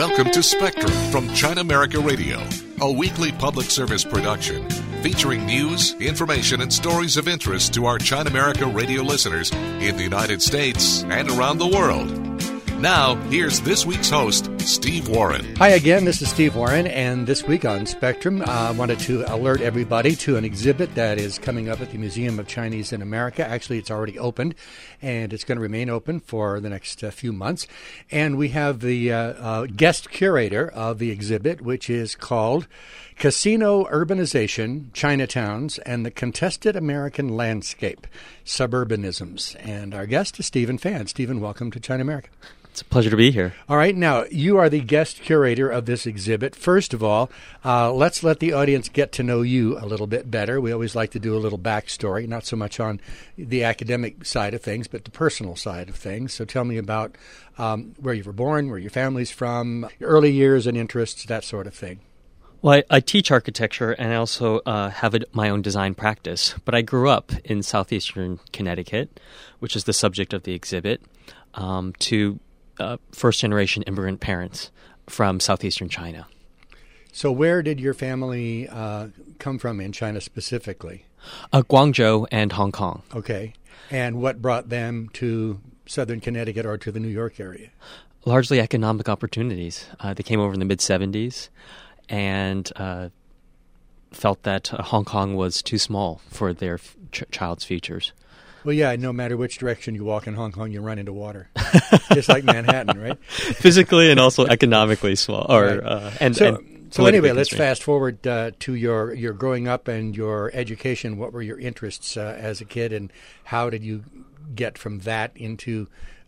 Welcome to Spectrum from China America Radio, a weekly public service production featuring news, information, and stories of interest to our China America Radio listeners in the United States and around the world. Now, here's this week's host, Steve Warren. Hi again, this is Steve Warren, and this week on Spectrum, I wanted to alert everybody to an exhibit that is coming up at the Museum of Chinese in America. Actually, it's already opened, and it's going to remain open for the next few months. And we have the guest curator of the exhibit, which is called Casino Urbanization, Chinatowns, and the Contested American Landscape, Suburbanisms. And our guest is Stephen Fan. Stephen, welcome to China America. It's a pleasure to be here. All right. Now, you are the guest curator of this exhibit. First of all, let's let the audience get to know you a little bit better. We always like to do a little backstory, not so much on the academic side of things, but the personal side of things. So tell me about where you were born, where your family's from, your early years and interests, that sort of thing. Well, I teach architecture, and I also have my own design practice. But I grew up in southeastern Connecticut, which is the subject of the exhibit, to first-generation immigrant parents from southeastern China. So where did your family come from in China specifically? Guangzhou and Hong Kong. Okay. And what brought them to southern Connecticut or to the New York area? Largely economic opportunities. They came over in the mid-'70s and felt that Hong Kong was too small for their child's futures. Well, yeah, no matter which direction you walk in Hong Kong, you run into water. Just like Manhattan, right? Physically and also economically small. So anyway, let's fast forward to your growing up and your education. What were your interests as a kid, and how did you get from that into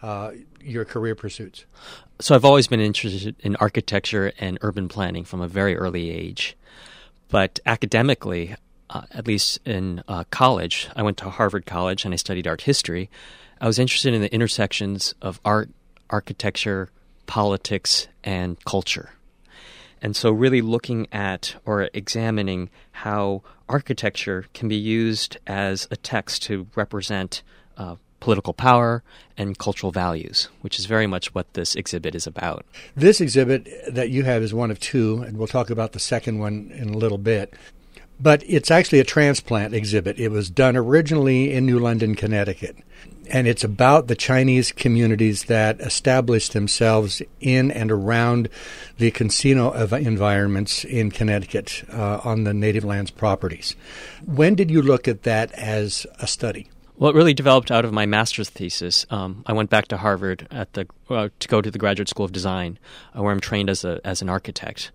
your career pursuits? So I've always been interested in architecture and urban planning from a very early age. But academically, at least in college, I went to Harvard College and I studied art history. I was interested in the intersections of art, architecture, politics, and culture. And so really looking at or examining how architecture can be used as a text to represent political power and cultural values, which is very much what this exhibit is about. This exhibit that you have is one of two, and we'll talk about the second one in a little bit. But it's actually a transplant exhibit. It was done originally in New London, Connecticut. And it's about the Chinese communities that established themselves in and around the casino environments in Connecticut on the native lands properties. When did you look at that as a study? Well, it really developed out of my master's thesis. I went back to Harvard to go to the Graduate School of Design, where I'm trained as an architect.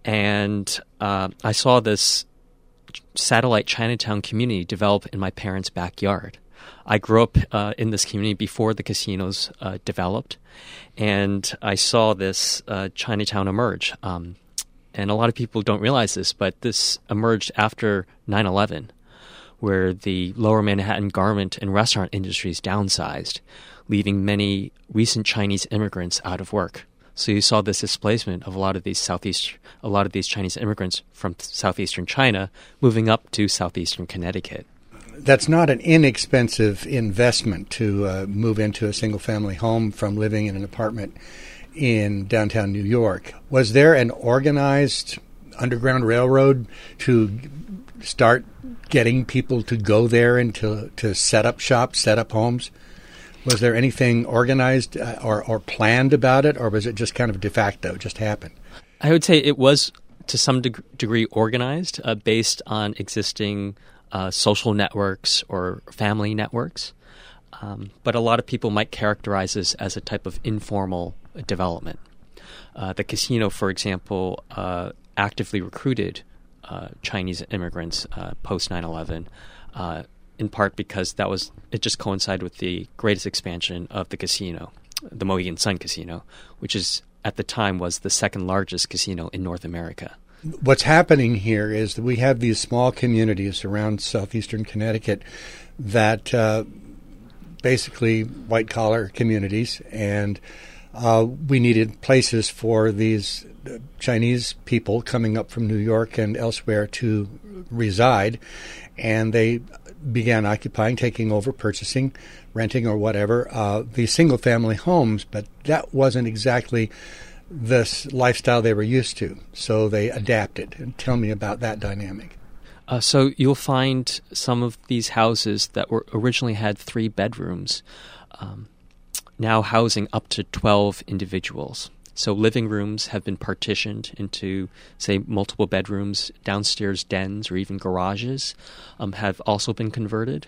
And I saw this satellite Chinatown community develop in my parents' backyard. I grew up in this community before the casinos developed, and I saw this Chinatown emerge. And a lot of people don't realize this, but this emerged after 9/11, where the lower Manhattan garment and restaurant industries downsized, leaving many recent Chinese immigrants out of work. So you saw this displacement of a lot of these Chinese immigrants from southeastern China moving up to southeastern Connecticut. That's not an inexpensive investment to move into a single-family home from living in an apartment in downtown New York. Was there an organized Underground Railroad to start getting people to go there and to set up shops, set up homes? Was there anything organized or planned about it, or was it just kind of de facto, just happened? I would say it was to some degree organized based on existing social networks or family networks. But a lot of people might characterize this as a type of informal development. The casino, for example, actively recruited Chinese immigrants post 9/11, in part because it just coincided with the greatest expansion of the casino, the Mohegan Sun Casino, which at the time was the second largest casino in North America. What's happening here is that we have these small communities around southeastern Connecticut that basically white-collar communities, and we needed places for these Chinese people coming up from New York and elsewhere to reside, and they began occupying, taking over, purchasing, renting or whatever, these single-family homes, but that wasn't exactly this lifestyle they were used to, so they adapted. And tell me about that dynamic. So you'll find some of these houses that were originally had 3 bedrooms now housing up to 12 individuals. So living rooms have been partitioned into, say, multiple bedrooms. Downstairs dens or even garages have also been converted.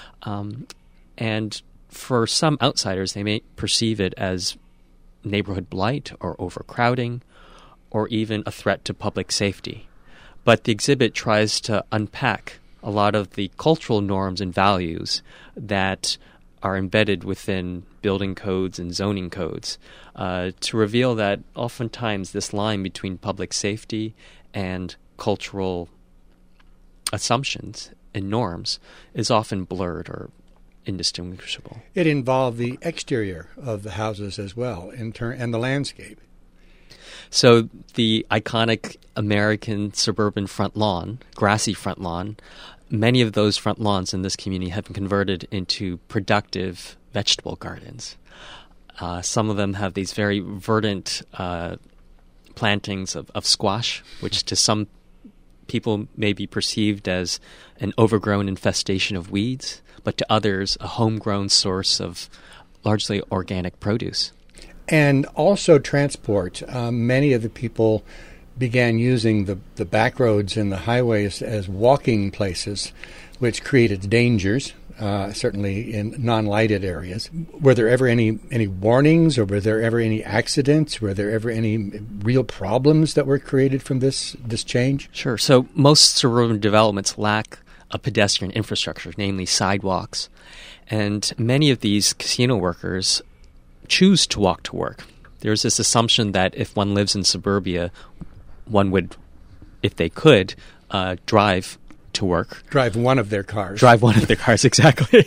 And for some outsiders, they may perceive it as neighborhood blight or overcrowding or even a threat to public safety. But the exhibit tries to unpack a lot of the cultural norms and values that are embedded within building codes and zoning codes to reveal that oftentimes this line between public safety and cultural assumptions and norms is often blurred or indistinguishable. It involved the exterior of the houses as well, and the landscape. So the iconic American suburban front lawn, grassy front lawn, many of those front lawns in this community have been converted into productive vegetable gardens. Some of them have these very verdant plantings of squash, which to some people may be perceived as an overgrown infestation of weeds, but to others a homegrown source of largely organic produce. And also transport. Many of the people began using the back roads and the highways as walking places, which created dangers, certainly in non-lighted areas. Were there ever any warnings, or were there ever any accidents? Were there ever any real problems that were created from this change? Sure. So most suburban developments lack a pedestrian infrastructure, namely sidewalks. And many of these casino workers choose to walk to work. There's this assumption that if one lives in suburbia, one would, if they could, drive to work. Drive one of their cars. Drive one of their cars, exactly.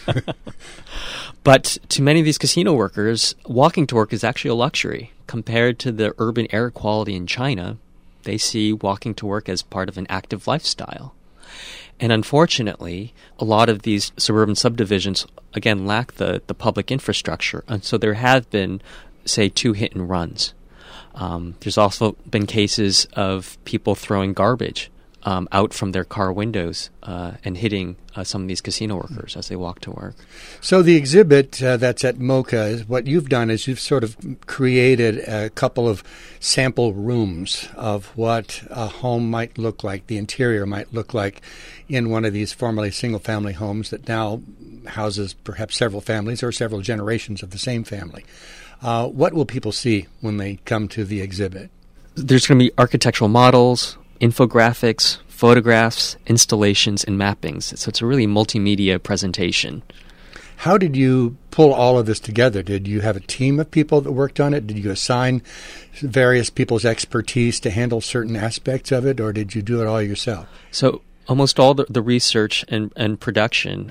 But to many of these casino workers, walking to work is actually a luxury. Compared to the urban air quality in China, they see walking to work as part of an active lifestyle. And unfortunately, a lot of these suburban subdivisions, again, lack the public infrastructure. And so there have been, say, 2 hit and runs. There's also been cases of people throwing garbage out from their car windows and hitting some of these casino workers as they walk to work. So the exhibit that's at MoCA, what you've done is you've sort of created a couple of sample rooms of what a home might look like, the interior might look like in one of these formerly single-family homes that now houses perhaps several families or several generations of the same family. What will people see when they come to the exhibit? There's going to be architectural models, infographics, photographs, installations, and mappings. So it's a really multimedia presentation. How did you pull all of this together? Did you have a team of people that worked on it? Did you assign various people's expertise to handle certain aspects of it, or did you do it all yourself? So almost all the research and production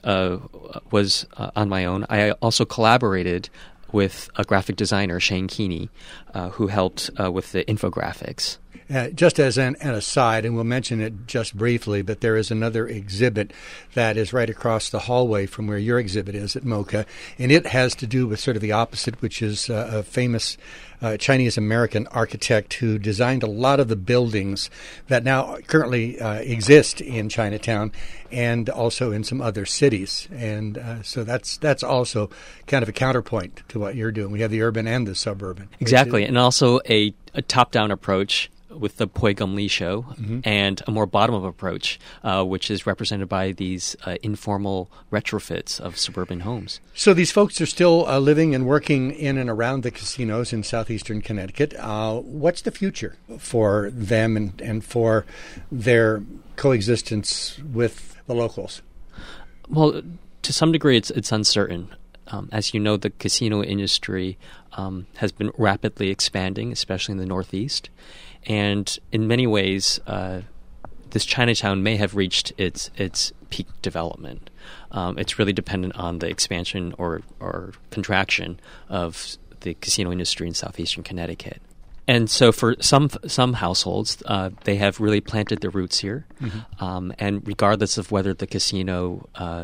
was on my own. I also collaborated with a graphic designer, Shane Keeney, who helped with the infographics. Just as an aside, and we'll mention it just briefly, but there is another exhibit that is right across the hallway from where your exhibit is at MoCA, and it has to do with sort of the opposite, which is a famous Chinese-American architect who designed a lot of the buildings that now currently exist in Chinatown and also in some other cities. And so that's also kind of a counterpoint to what you're doing. We have the urban and the suburban. Exactly, and also a top-down approach with the Pui Gum Lee show, and a more bottom-up approach, which is represented by these informal retrofits of suburban homes. So these folks are still living and working in and around the casinos in southeastern Connecticut. What's the future for them and for their coexistence with the locals? Well, to some degree, it's uncertain. As you know, the casino industry has been rapidly expanding, especially in the Northeast. And in many ways, this Chinatown may have reached its peak development. It's really dependent on the expansion or contraction of the casino industry in southeastern Connecticut. And so for some households, they have really planted their roots here. And regardless of whether the casino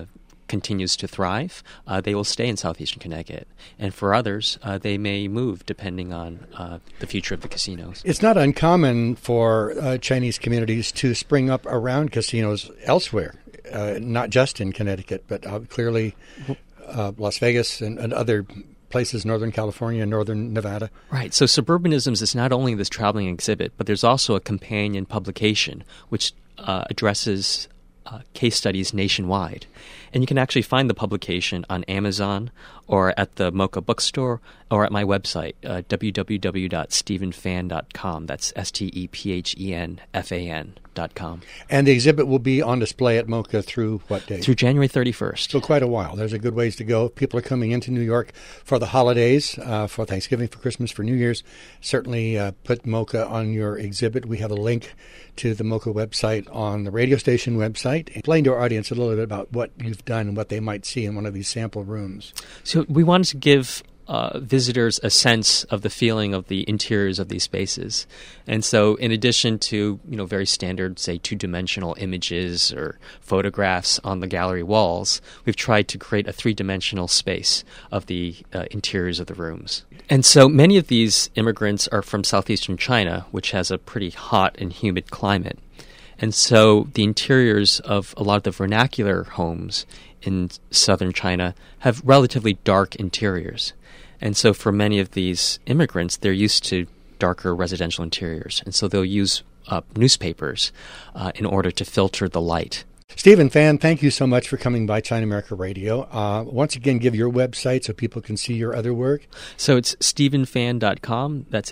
continues to thrive, they will stay in southeastern Connecticut. And for others, they may move depending on the future of the casinos. It's not uncommon for Chinese communities to spring up around casinos elsewhere, not just in Connecticut, but clearly Las Vegas and other places, Northern California, Northern Nevada. Right. So Suburbanisms is not only this traveling exhibit, but there's also a companion publication which addresses case studies nationwide. And you can actually find the publication on Amazon or at the Mocha bookstore or at my website, www.stephenfan.com. That's STEPHENFAN.com. And the exhibit will be on display at Mocha through what date? Through January 31st. So quite a while. There's a good ways to go. People are coming into New York for the holidays, for Thanksgiving, for Christmas, for New Year's. Certainly put Mocha on your exhibit. We have a link to the Mocha website on the radio station website. Explain to our audience a little bit about what you've done and what they might see in one of these sample rooms. So we wanted to give visitors a sense of the feeling of the interiors of these spaces. And so in addition to, very standard, say, two-dimensional images or photographs on the gallery walls, we've tried to create a three-dimensional space of the interiors of the rooms. And so many of these immigrants are from southeastern China, which has a pretty hot and humid climate. And so the interiors of a lot of the vernacular homes in southern China have relatively dark interiors. And so for many of these immigrants, they're used to darker residential interiors. And so they'll use newspapers in order to filter the light. Stephen Fan, thank you so much for coming by China America Radio. Once again, give your website so people can see your other work. So it's stephenfan.com. That's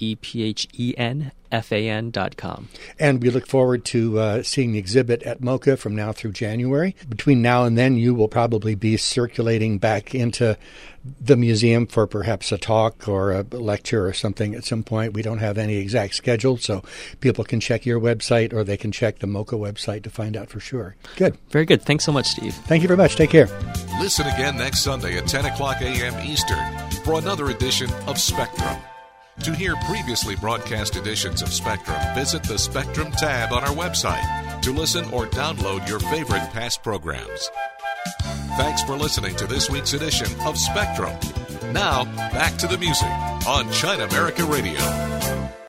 STEPHENFAN.com. And we look forward to seeing the exhibit at Mocha from now through January. Between now and then, you will probably be circulating back into the museum for perhaps a talk or a lecture or something at some point. We don't have any exact schedule, so people can check your website or they can check the Mocha website to find out for sure. Good. Very good. Thanks so much, Steve. Thank you very much. Take care. Listen again next Sunday at 10 o'clock a.m. Eastern for another edition of Spectrum. To hear previously broadcast editions of Spectrum, visit the Spectrum tab on our website to listen or download your favorite past programs. Thanks for listening to this week's edition of Spectrum. Now, back to the music on China America Radio.